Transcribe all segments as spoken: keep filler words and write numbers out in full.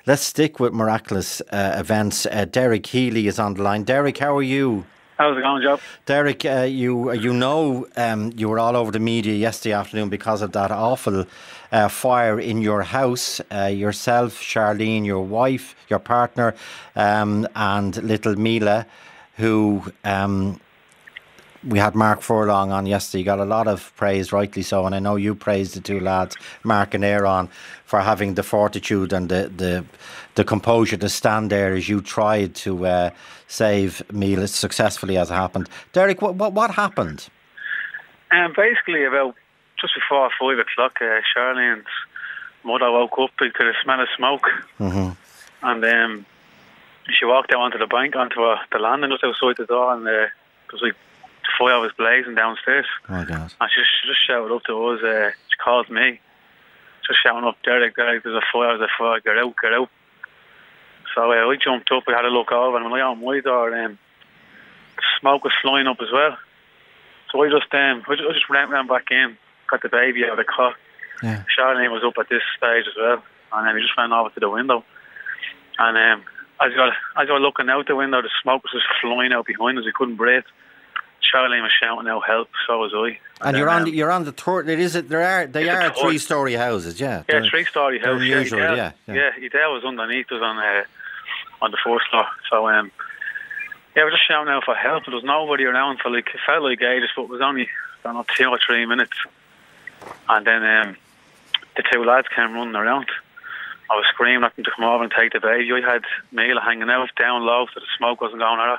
let's stick with miraculous uh, events. Uh, Derek Healy is on the line. Derek, how are you? How's it going, Joe? Derek, uh, you you know um, you were all over the media yesterday afternoon because of that awful uh, fire in your house. Uh, yourself, Charlene, your wife, your partner, um, and little Mila, who um, we had Mark Furlong on yesterday. He got a lot of praise, rightly so, and I know you praised the two lads, Mark and Aaron, for having the fortitude and the the, the composure to stand there as you tried to uh, save Mila successfully as it happened. Derek, what what, what happened? Um, basically, about just before five o'clock, uh, Charlene's mother woke up because the smell of smoke, Mm-hmm. and um, she walked out onto the bank, onto uh, the landing just outside the door, and uh, it was like the fire was blazing downstairs. Oh my God! And she just, she just shouted up to us. Uh, she called me, just shouting up, Derek, Derek, there's a fire, there's a fire, get out, get out. So uh, I jumped up, we had a look over, and when I opened my door, um, the smoke was flying up as well. So I just um, I just, I just ran, ran back in, got the baby out of the cot. Yeah. Charlene was up at this stage as well, and then we just ran over to the window. And um, as I as I was looking out the window, the smoke was just flying out behind us. We couldn't breathe. Charlene was shouting out help, so was I. And, and you're then, on um, the, you're on the third. It is it. There are they are three story houses. Yeah. Yeah, They're- three story they're house. unusual, yeah, yeah, yeah. yeah. yeah Edel was underneath us on uh, on the first floor. So um, yeah, we were just shouting out for help. There was nobody around for like it felt like ages, but it was only I don't know two or three minutes. And then um, the two lads came running around. I was screaming at them to come over and take the baby. I had Mila hanging out down low so the smoke wasn't going at her.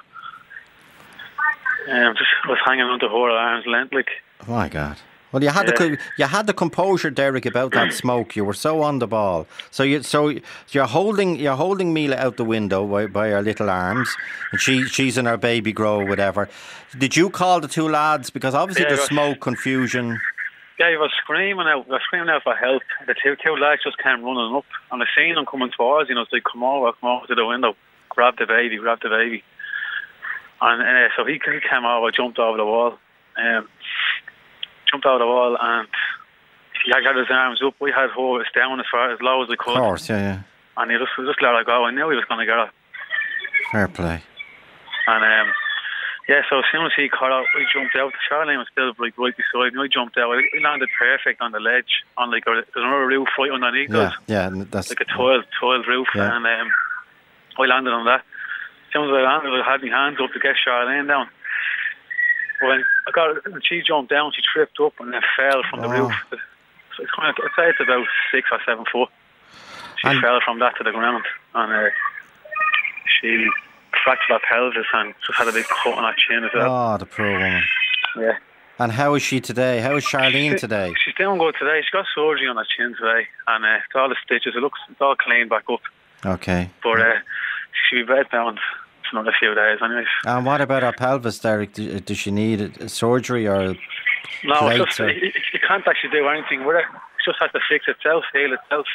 Um, just was hanging onto her arms length, like. Oh my God! Well, you had Yeah. the you had the composure, Derek, about that smoke. You were so on the ball. So you so you're holding you're holding Mila out the window by, by her little arms, and she she's in her baby grow, whatever. Did you call the two lads because obviously Yeah, the I was- smoke, confusion? Yeah, he was screaming out. He was screaming out for help. The two two lads just came running up, and I seen them coming towards. You know, so they come over, come over to the window, grab the baby, grab the baby. And uh, so he, he came over, jumped over the wall, um, jumped over the wall, and he had got his arms up. We had her down as far as low as we Of could, course, yeah, yeah. and he just just let her go. I knew he was going to get her. Fair play. And um, yeah, so as soon as he caught out, we jumped out. Charlene was still like right beside me. I jumped out. We landed perfect on the ledge, on like a, there's another roof right underneath Yeah, us, yeah. and That's like a tiled tiled roof, Yeah. and um, I landed on that. As soon as I landed, I had my hands up to get Charlene down. When I got, when she jumped down, she tripped up and then fell from the Oh. roof. So it's kind of, I'd say it's about six or seven foot. She And- fell from that to the ground, and uh, she fractured her pelvis and just had a big cut on her chin as well. oh, the poor woman. Yeah. And how is she today? How is Charlene She- today? She's doing good today. She got surgery on her chin today, and uh, it's all the stitches. It looks, it's all clean back up. Okay. But uh, she'll be bedbound for another few days, anyways. And what about her pelvis, Derek? Do- Does she need a- a surgery or? No, plates it's just, or- it, it, you can't actually do anything with it. It just has to fix itself, heal itself.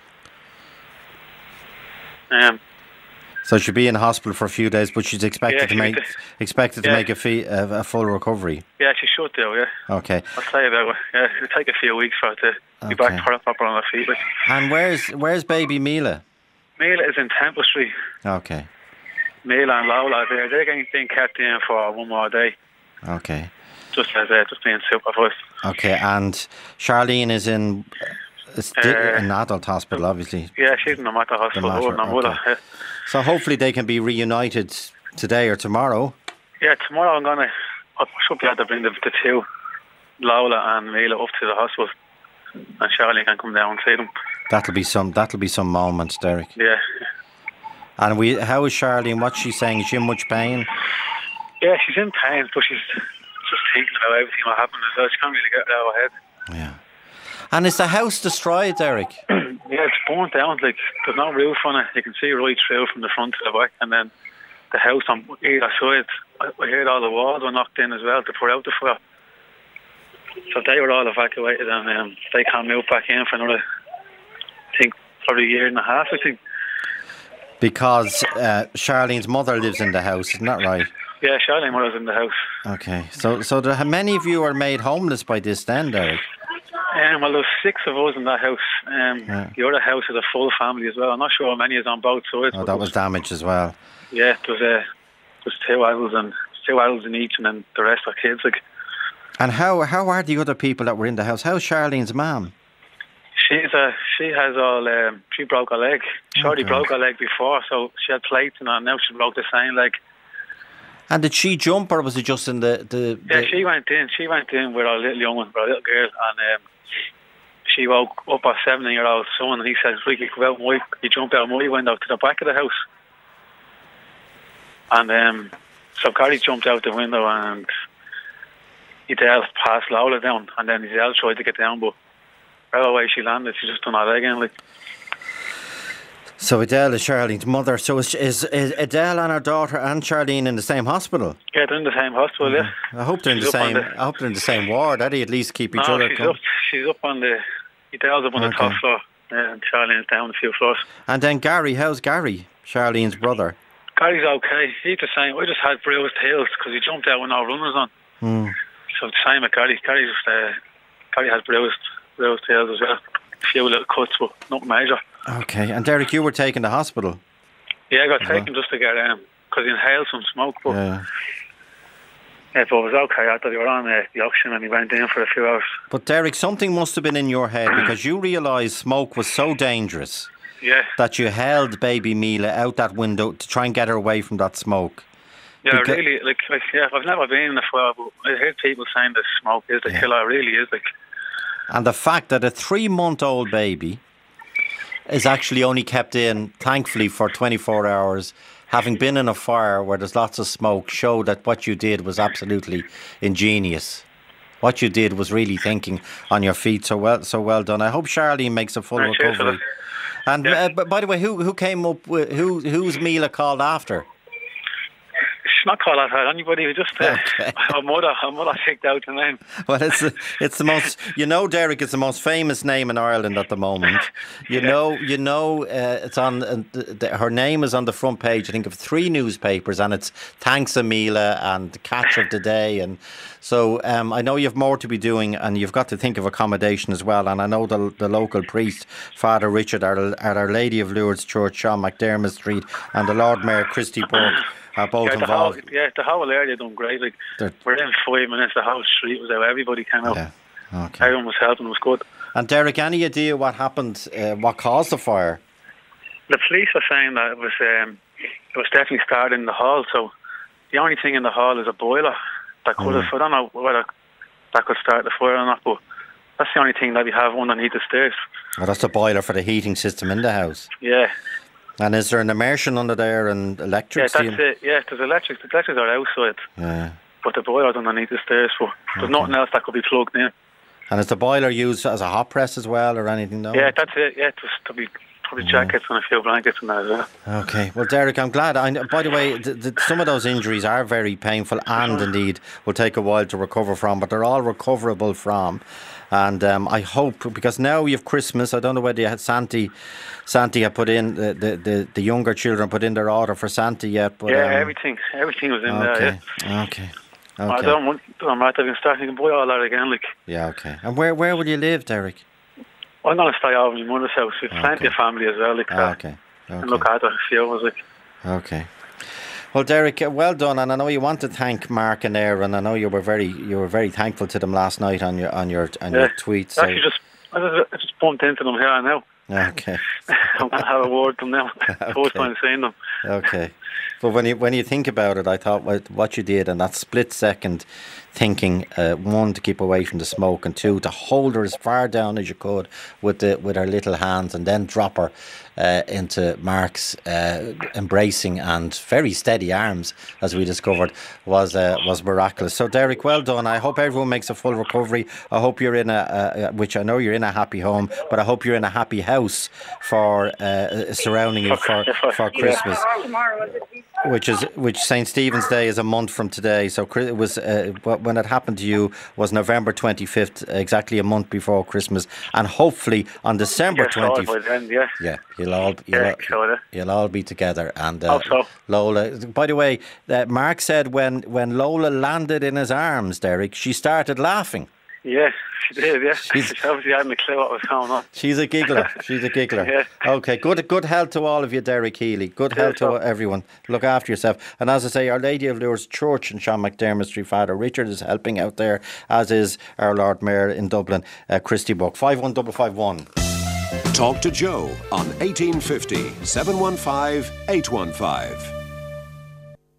Um, So she'll be in hospital for a few days, but she's expected Yeah, to she'll make be- expected to Yeah. make a, fee, a, a full recovery. yeah, she should do, yeah. Okay. I'll tell you about it. Yeah, it'll take a few weeks for her to be Okay. back proper, proper on her feet. Like. And where's where's baby Mila? Mila is in Temple Street. Okay. Mila and Lola, they're, they're getting being kept in for one more day, Okay. just as uh, just being supervised. Okay. And Charlene is in a sti- Uh, an adult hospital, obviously. Yeah, she's in the Mater Hospital. Mater, Her and her mother. okay. Yeah. So hopefully they can be reunited today or tomorrow. Yeah, tomorrow I'm gonna. I should be able to bring the, the two, Lola and Mila, up to the hospital, and Charlie can come down and see them. That'll be some. That'll be some moments, Derek. Yeah, And we. How is Charlene? What's she saying? Is she in much pain? yeah, she's in pain, but she's just thinking about everything what happened as well. She can't really get it out of her head. Yeah. And is the house destroyed, Derek? Yeah, it's burnt down. Like there's no roof on it. You can see right through from the front to the back, and then the house on either side. I I heard all the walls were knocked in as well to put out the fire. So they were all evacuated, and um, they can't move back in for another, I think, probably a year and a half. I think. Because uh, Charlene's mother lives in the house, isn't that right? Yeah, Charlene was in the house. Okay. So, so there, many of you are made homeless by this, then, Derek. Um, well, there was six of us in that house. Um, Yeah. The other house is a full family as well. I'm not sure how many is on both sides. Oh, but that there was damaged as well. Yeah, there was, uh, there's two adults and two adults in each, and then the rest are kids. Like, And how how are the other people that were in the house? How's Charlene's mum? she's a, she has all. Um, she broke her leg. She already God. broke her leg before, so she had plates and that. Now she broke the same leg. And did she jump, or was it just in the... the, Yeah, the she went in. She went in with our little young one, with our little girl, and um, she woke up our seventeen-year-old son, and he said, "Ricky, come out my." He jumped out my window to the back of the house, and um, so Carrie jumped out the window, and Adele passed Lola down, and then Adele tried to get down, but right away she landed. She just done her leg in, like. So Adele is Charlene's mother. So is, is, is Adele and her daughter and Charlene in the same hospital? Yeah, they're in the same hospital. Yeah, I hope they're in She's the up on same. the- I hope they're in the same ward. That'd at least keep each no, other. she's com- up. She's up on the. Adele's up on the Okay. top floor, uh, and Charlene's down a few floors. And then Gary, how's Gary? Charlene's brother. Gary's okay. He's the same. I just had bruised heels because he jumped out with no runners on. Hmm. So the same with Gary. Gary just uh, Gary has bruised bruised heels as well. A few little cuts, but nothing major. Okay. And Derek, you were taken to hospital. Yeah, I got Uh-huh. taken just to get um because he inhaled some smoke, but Yeah. yeah, but it was okay. I thought he were on uh, the oxygen and he went in for a few hours. But Derek, something must have been in your head because you realised smoke was so dangerous Yeah, that you held baby Mila out that window to try and get her away from that smoke. yeah, Beca- really. Like, like, yeah, I've never been in a fire, but I heard people saying that smoke is the Yeah. killer. It really is. Like, And the fact that a three-month-old baby is actually only kept in, thankfully, for twenty-four hours, having been in a fire where there's lots of smoke, showed that what you did was absolutely ingenious. What you did was really thinking on your feet. So well, so well done. I hope Charlene makes a full Right, cheers for recovery. And Yeah. uh, but by the way, who who came up with who who's Mila called after? she's not called out her anybody. Who just uh, Okay. her mother. Her mother picked out the name. Well, it's the, it's the most, you know, Derek, it's the most famous name in Ireland at the moment. You Yeah. know, you know, uh, it's on, uh, the, the, her name is on the front page, I think, of three newspapers, and it's Thanks Amila and Catch of the Day. And so um, I know you have more to be doing, and you've got to think of accommodation as well. And I know the, the local priest, Father Richard, at Our, at Our Lady of Lourdes Church, Sean McDermott Street, and the Lord Mayor, Christy Burke, are both Yeah, the whole, involved. yeah, the whole area done great. Like, They're- within five minutes, the whole street was out. Everybody came out. Yeah. Okay. Everyone was helping. It was good. And Derek, any idea what happened, uh, what caused the fire? The police are saying that it was um, it was definitely started in the hall. So the only thing in the hall is a boiler that could have. I don't know whether that could start the fire or not, but that's the only thing that we have underneath the stairs. Oh, that's the boiler for the heating system in the house. Yeah, And is there an immersion under there and electric yeah, steam? that's it. Yeah, there's electric. The electrics are outside, Yeah. but the boiler's underneath the stairs. But there's Okay. nothing else that could be plugged in. And is the boiler used as a hot press as well or anything? No? Yeah, that's it. Yeah, just to be probably jackets and a few blankets and that as well. Okay. Well, Derek, I'm glad. I, by the way, the, the, some of those injuries are very painful and indeed will take a while to recover from, but they're all recoverable from. And um, I hope, because now you have Christmas, I don't know whether you had Santi, Santi had put in, the, the, the, the younger children put in their order for Santa yet. But, yeah, um, everything, everything was in okay. there. Yeah. Okay. I Okay. don't want. I'm right. I've been starting to buy all that again. Like, Yeah, okay. And where, where will you live, Derek? I'm gonna stay over in my mother's house. We've Okay. plenty of family as well. Like, Ah, uh, okay. and Okay. look after a few of us. Like, Okay. Well, Derek, uh, well done, and I know you want to thank Mark and Aaron. I know you were very, you were very thankful to them last night on your, on your, on yeah. your tweet. So. Actually, just I just, I just bumped into them here now. Okay. I'm gonna have a word with them now. First Okay. time seeing them. Okay. But when you when you think about it, I thought what, what you did and that split second thinking, uh, one, to keep away from the smoke, and two, to hold her as far down as you could with the with her little hands, and then drop her uh, into Mark's uh, embracing and very steady arms, as we discovered, was uh, was miraculous. So, Derek, well done. I hope everyone makes a full recovery. I hope you're in a, a which I know you're in a happy home, but I hope you're in a happy house for uh, surrounding you for for Christmas. Which is which Saint Stephen's Day is a month from today. So Chri- it was uh, wh- when it happened to you was November twenty-fifth, exactly a month before Christmas, and hopefully on December Yeah, sorry twentieth. by then, yeah. Yeah, you'll all you'll, Yeah, all- sure. you'll all be together. And uh, Hope so. Lola. By the way, uh, Mark said when when Lola landed in his arms, Derek, she started laughing. Yeah, she did, yeah. She's- She obviously hadn't a clue what was going on. She's a giggler. She's a giggler. Yeah. Okay, good good health to all of you, Derek Healy. Good health to so. everyone. Look after yourself. And as I say, Our Lady of Lourdes Church in Sean McDermott Street, Father Richard is helping out there, as is our Lord Mayor in Dublin, uh, Christy Buck. five one five five one. Talk to Joe on eighteen fifty, seven one five, eight one five.